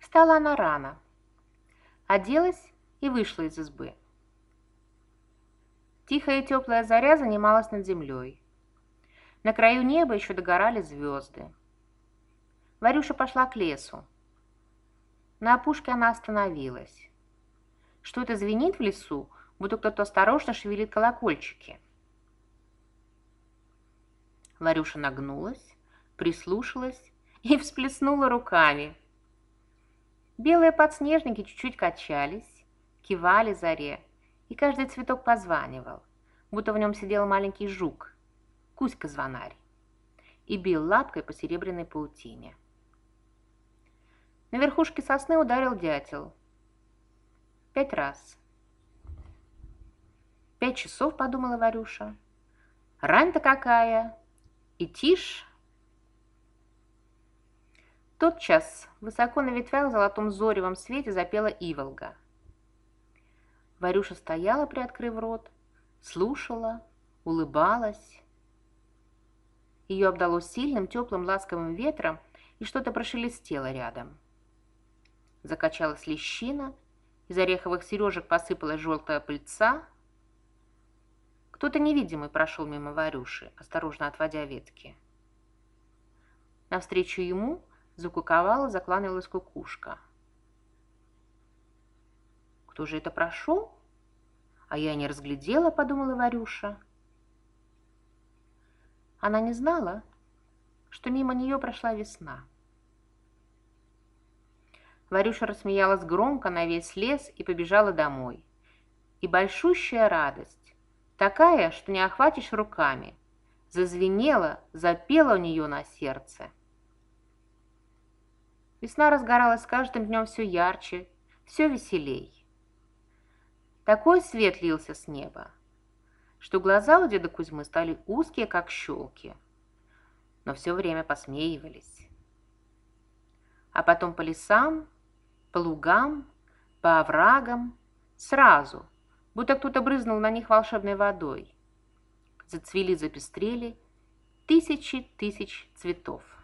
Встала она рано, оделась и вышла из избы. Тихая и теплая заря занималась над землей. На краю неба еще догорали звезды. Варюша пошла к лесу. На опушке она остановилась. Что-то звенит в лесу, будто кто-то осторожно шевелит колокольчики. Варюша нагнулась, прислушалась и всплеснула руками. Белые подснежники чуть-чуть качались, кивали заре, и каждый цветок позванивал, будто в нем сидел маленький жук, Кузька-звонарь, и бил лапкой по серебряной паутине. На верхушке сосны ударил дятел. 5 раз. 5 часов, подумала Варюша. Рань-то какая! И тишь. Тотчас высоко на ветвях в золотом зоревом свете запела иволга. Варюша стояла, приоткрыв рот, слушала, улыбалась. Ее обдало сильным, теплым, ласковым ветром, и что-то прошелестело рядом. Закачалась лещина, из ореховых сережек посыпалась желтая пыльца. Кто-то невидимый прошел мимо Варюши, осторожно отводя ветки. Навстречу ему закуковала, закланялась кукушка. «Кто же это прошел? А я не разглядела», — подумала Варюша. Она не знала, что мимо нее прошла весна. Варюша рассмеялась громко на весь лес и побежала домой. И большущая радость, такая, что не охватишь руками, зазвенела, запела у нее на сердце. Весна разгоралась с каждым днем все ярче, все веселей. Такой свет лился с неба, что глаза у деда Кузьмы стали узкие, как щелки, но все время посмеивались. А потом по лесам, по лугам, по оврагам, сразу, будто кто-то брызнул на них волшебной водой. Зацвели, запестрели тысячи тысяч цветов.